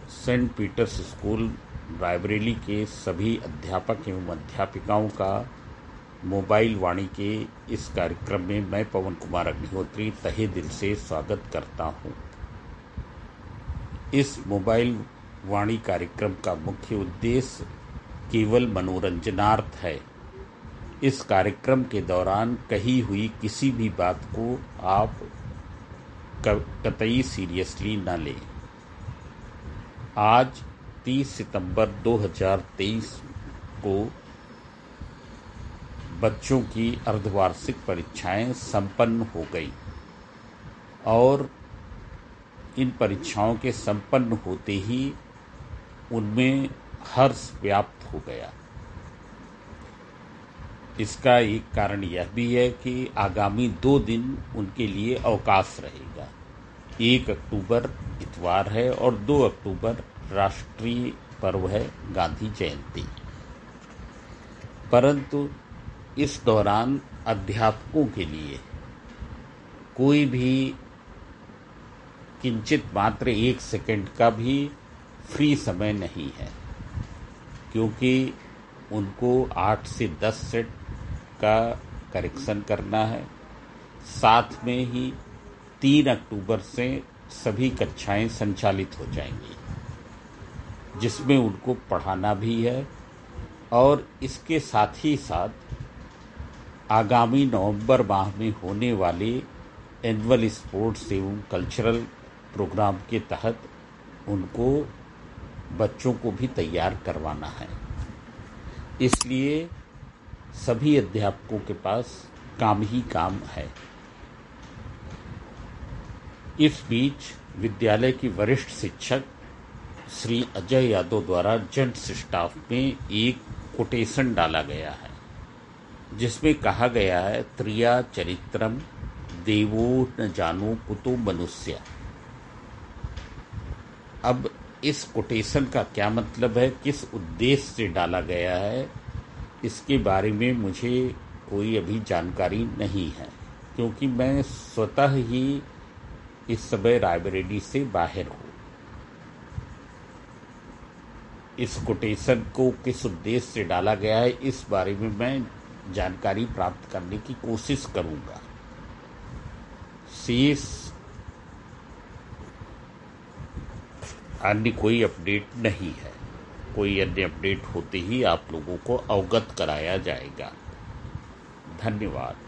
Saint Peters school Raebareli के सभी अध्यापक एवं अध्यापिकाओं का मोबाइल वाणी के इस कार्यक्रम में मैं पवन कुमार अग्निहोत्री तहे दिल से स्वागत करता हूं। इस मोबाइल वाणी कार्यक्रम का मुख्य उद्देश्य केवल मनोरंजनार्थ है। इस कार्यक्रम के दौरान कही हुई किसी भी बात को आप कतई सीरियसली न लें। आज 30 सितंबर 2023 को बच्चों की अर्धवार्षिक परीक्षाएं संपन्न हो गई और इन परीक्षाओं के संपन्न होते ही उनमें हर्ष व्याप्त हो गया। इसका एक कारण यह भी है कि आगामी 2 दिन उनके लिए अवकाश रहेगा। 1 अक्टूबर इतवार है और 2 अक्टूबर राष्ट्रीय पर्व है गांधी जयंती। परंतु इस दौरान अध्यापकों के लिए कोई भी किंचित मात्र 1 सेकंड का भी फ्री समय नहीं है, क्योंकि उनको 8 से 10 सेट का करेक्शन करना है। साथ में ही 3 अक्टूबर से सभी कक्षाएं संचालित हो जाएंगी, जिसमें उनको पढ़ाना भी है और इसके साथ ही साथ आगामी नवंबर माह में होने वाले एनुअल स्पोर्ट्स एवं कल्चरल प्रोग्राम के तहत उनको बच्चों को भी तैयार करवाना है। इसलिए सभी अध्यापकों के पास काम ही काम है। इस बीच विद्यालय की वरिष्ठ शिक्षक श्री अजय यादव द्वारा जेंट्स स्टाफ में एक कोटेशन डाला गया है, जिसमें कहा गया है, त्रिया चरित्रम देवो न जानो कुतो मनुष्य। अब इस कोटेशन का क्या मतलब है, किस उद्देश्य से डाला गया है, इसके बारे में मुझे कोई अभी जानकारी नहीं है, क्योंकि मैं स्वतः ही इस समय रायबरेली से बाहर हूँ। इस कोटेशन को किस उद्देश्य से डाला गया है, इस बारे में मैं जानकारी प्राप्त करने की कोशिश करूंगा। शेष अन्य कोई अपडेट नहीं है। कोई अन्य अपडेट होते ही आप लोगों को अवगत कराया जाएगा। धन्यवाद।